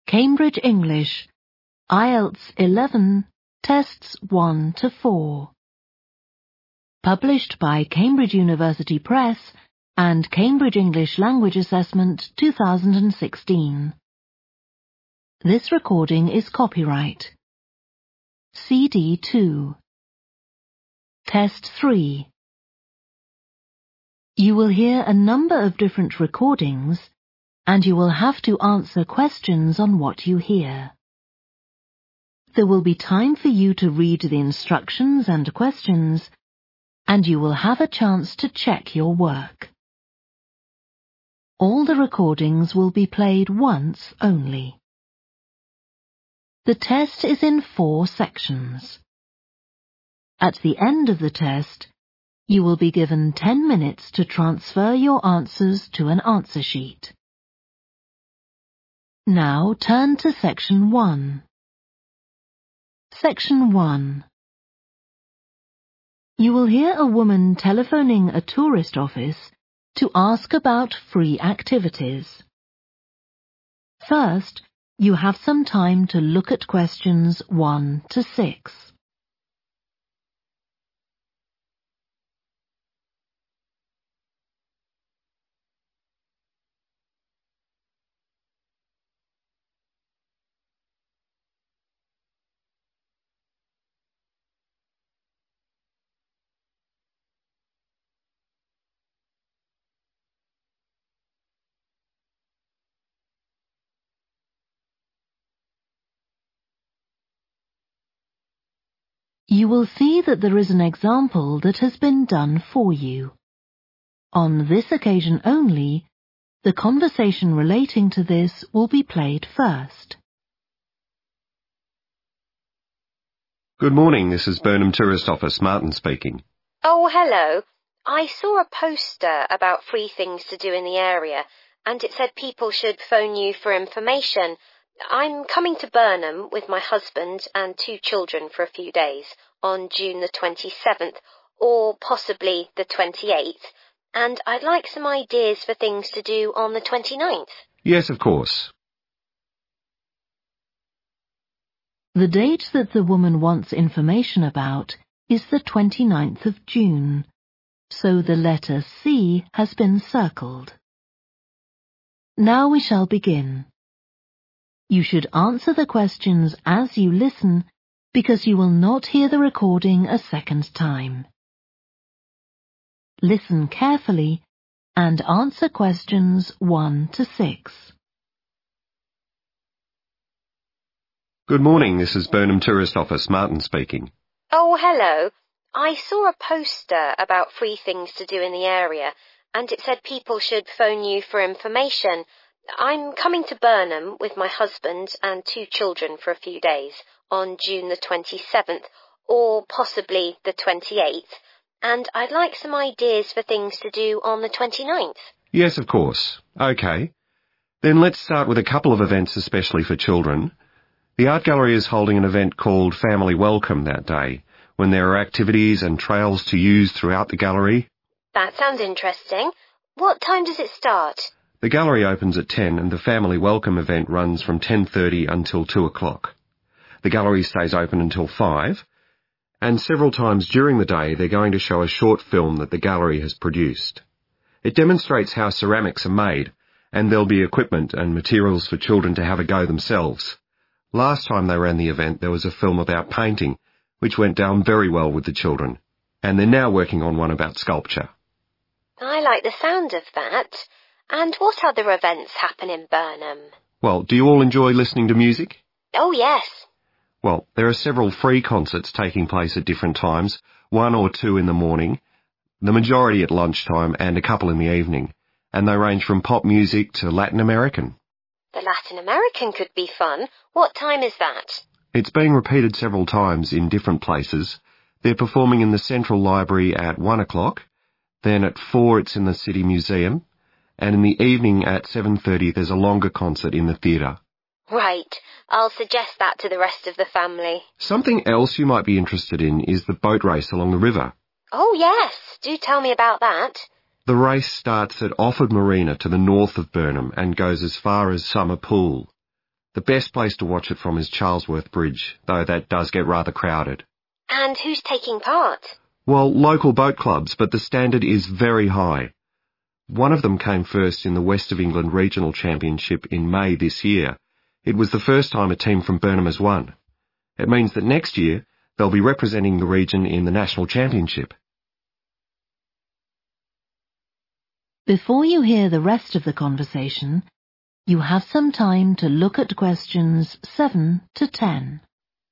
Cambridge English, IELTS 11, Tests 1 to 4. Published by Cambridge University Press and Cambridge English Language Assessment 2016. This recording is copyright. CD 2. Test 3. You will hear a number of different recordings, and you will have to answer questions on what you hear. There will be time for you to read the instructions and questions, and you will have a chance to check your work. All the recordings will be played once only. The test is in 4 sections. At the end of the test, you will be given 10 minutes to transfer your answers to an answer sheet. Now turn to Section 1. Section 1. You will hear a woman telephoning a tourist office to ask about free activities. First, you have some time to look at questions 1 to 6. You will see that there is an example that has been done for you. On this occasion only, the conversation relating to this will be played first. Good morning, this is Burnham Tourist Office, Martin speaking. Oh, hello. I saw a poster about free things to do in the area, and it said people should phone you for information. I'm coming to Burnham with my husband and 2 children for a few days on June the 27th, or possibly the 28th, and I'd like some ideas for things to do on the 29th. Yes, of course. The date that the woman wants information about is the 29th of June, so the letter C has been circled. Now we shall begin. You should answer the questions as you listen, because you will not hear the recording a second time. Listen carefully and answer questions 1 to 6. Good morning, this is Burnham Tourist Office, Martin speaking. Oh, hello. I saw a poster about free things to do in the area, and it said people should phone you for information. I'm coming to Burnham with my husband and 2 children for a few days on June the 27th, or possibly the 28th, and I'd like some ideas for things to do on the 29th. Yes, of course. OK. Then let's start with a couple of events especially for children. The art gallery is holding an event called Family Welcome that day, when there are activities and trails to use throughout the gallery. That sounds interesting. What time does it start? The gallery opens at 10 and the Family Welcome event runs from 10:30 until 2 o'clock. The gallery stays open until 5, and several times during the day they're going to show a short film that the gallery has produced. It demonstrates how ceramics are made, and there'll be equipment and materials for children to have a go themselves. Last time they ran the event there was a film about painting, which went down very well with the children, and they're now working on one about sculpture. I like the sound of that. And what other events happen in Burnham? Well, do you all enjoy listening to music? Oh, yes. Well, there are several free concerts taking place at different times, 1 or 2 in the morning, the majority at lunchtime and a couple in the evening, and they range from pop music to Latin American. The Latin American could be fun. What time is that? It's being repeated several times in different places. They're performing in the Central Library at 1 o'clock, then at 4 it's in the City Museum, and in the evening at 7:30 there's a longer concert in the theatre. Right. I'll suggest that to the rest of the family. Something else you might be interested in is the boat race along the river. Oh, yes. Do tell me about that. The race starts at Offord Marina to the north of Burnham and goes as far as Summer Pool. The best place to watch it from is Charlesworth Bridge, though that does get rather crowded. And who's taking part? Well, local boat clubs, but the standard is very high. One of them came first in the West of England Regional Championship in May this year. It was the first time a team from Burnham has won. It means that next year they'll be representing the region in the National Championship. Before you hear the rest of the conversation, you have some time to look at questions 7 to 10.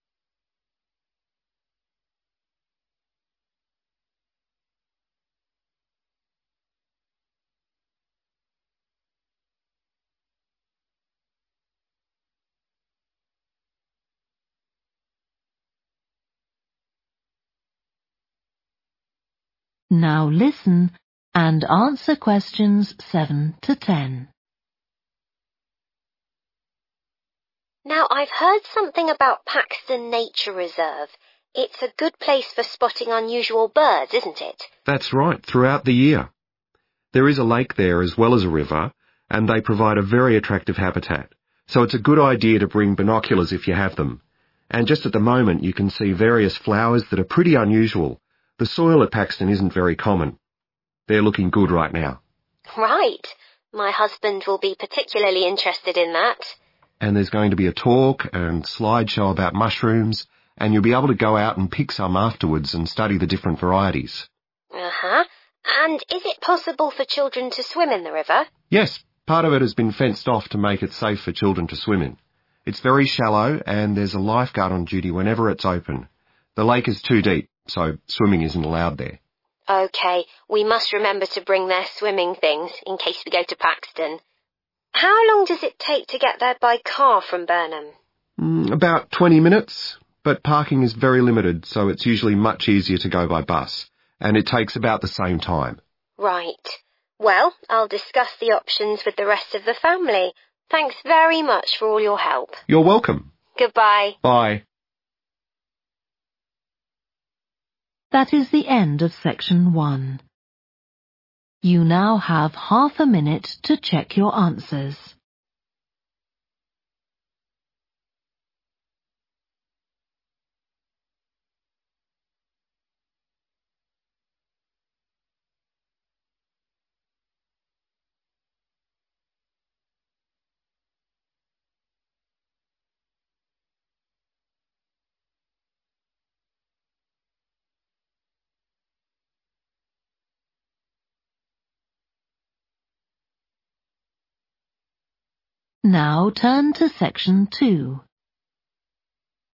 Now listen and answer questions 7 to 10. Now, I've heard something about Paxton Nature Reserve. It's a good place for spotting unusual birds, isn't it? That's right, throughout the year. There is a lake there as well as a river, and they provide a very attractive habitat. So it's a good idea to bring binoculars if you have them. And just at the moment you can see various flowers that are pretty unusual. The soil at Paxton isn't very common. They're looking good right now. Right. My husband will be particularly interested in that. And there's going to be a talk and slideshow about mushrooms, and you'll be able to go out and pick some afterwards and study the different varieties. Uh-huh. And is it possible for children to swim in the river? Yes, part of it has been fenced off to make it safe for children to swim in. It's very shallow, and there's a lifeguard on duty whenever it's open. The lake is too deep, so swimming isn't allowed there. OK, we must remember to bring their swimming things in case we go to Paxton. How long does it take to get there by car from Burnham? About 20 minutes, but parking is very limited, so it's usually much easier to go by bus, and it takes about the same time. Right. Well, I'll discuss the options with the rest of the family. Thanks very much for all your help. You're welcome. Goodbye. Bye. That is the end of section 1. You now have half a minute to check your answers. Now turn to section 2.